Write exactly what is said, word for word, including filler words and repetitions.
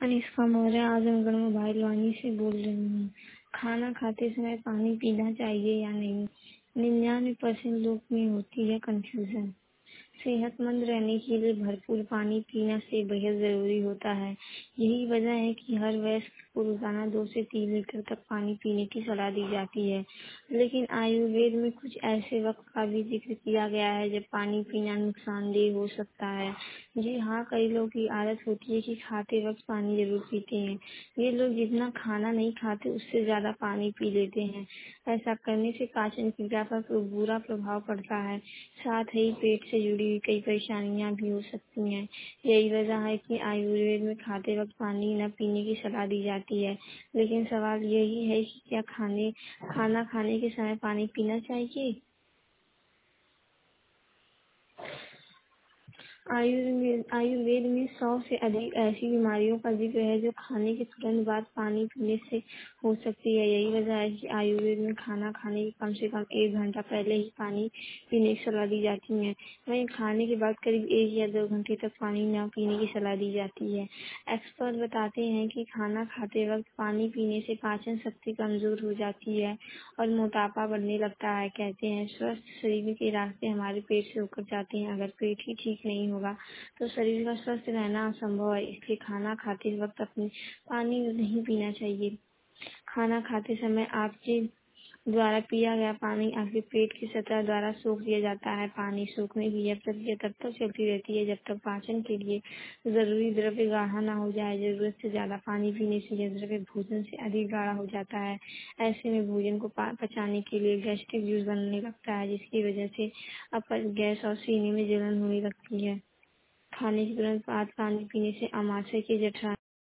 Anushka Maurya Azamgarh mobile वाणी से बोल रही हूँ। खाना खाते समय पानी पीना चाहिए या नहीं? निन्यानवे परसेंट लोग में होती है कंफ्यूजन। सेहतमंद रहने के लिए भरपूर पानी पीना से बेहद जरूरी होता है। यही वजह है कि हर वयस्क को रोजाना दो से तीन लीटर तक पानी पीने की सलाह दी जाती है। लेकिन आयुर्वेद में कुछ ऐसे वक्त का भी जिक्र किया गया है जब पानी पीना नुकसानदेह हो सकता है। जी हाँ, कई लोगों की आदत होती है कि खाते वक्त पानी जरूर पीते हैं। ये लोग जितना खाना नहीं खाते उससे ज्यादा पानी पी लेते हैं। ऐसा करने से पाचन क्रिया पर बुरा प्रभाव पड़ता है। साथ ही पेट से जुड़ी हुई कई परेशानियां भी हो सकती हैं। यही वजह है कि आयुर्वेद में खाते वक्त पानी न पीने की सलाह दी जाती है। लेकिन सवाल यही है कि क्या खाने खाना खाने के समय पानी पीना चाहिए? आयुर्वेद आयुर्वेद में सौ से अधिक ऐसी बीमारियों का जिक्र है जो खाने के तुरंत बाद पानी पीने से हो सकती है। यही वजह है कि आयुर्वेद में खाना खाने के कम से कम एक घंटा पहले ही पानी पीने की सलाह दी जाती है। वहीं खाने के बाद करीब एक या दो घंटे तक पानी न पीने की सलाह दी जाती है। एक्सपर्ट बताते हैं कि खाना खाते वक्त पानी पीने से पाचन शक्ति कमजोर हो जाती है और मोटापा बढ़ने लगता है। कहते हैं स्वस्थ शरीर के रास्ते हमारे पेट से होकर जाते हैं। अगर पेट ही ठीक नहीं होगा तो शरीर का स्वस्थ रहना असंभव है। इसलिए खाना खाते वक्त अपनी पानी नहीं पीना चाहिए। खाना खाते समय आपके द्वारा पिया गया पानी आपके पेट की सतह द्वारा सोख लिया जाता है। पानी सोखने की यह प्रक्रिया तब तक चलती रहती है जब तक पाचन के लिए जरूरी द्रव्य गाढ़ा न हो जाए। जरूरत से ज्यादा पानी पीने से यह द्रव्य भोजन से अधिक गाढ़ा हो जाता है। ऐसे में भोजन को पा- पचाने के लिए गैस्ट्रिक जूस बनने लगता है, जिसकी वजह से अपर गैस और सीने में जलन होने लगती है। खाने के तुरंत बाद पानी पीने से अमाशय की जठरांत्र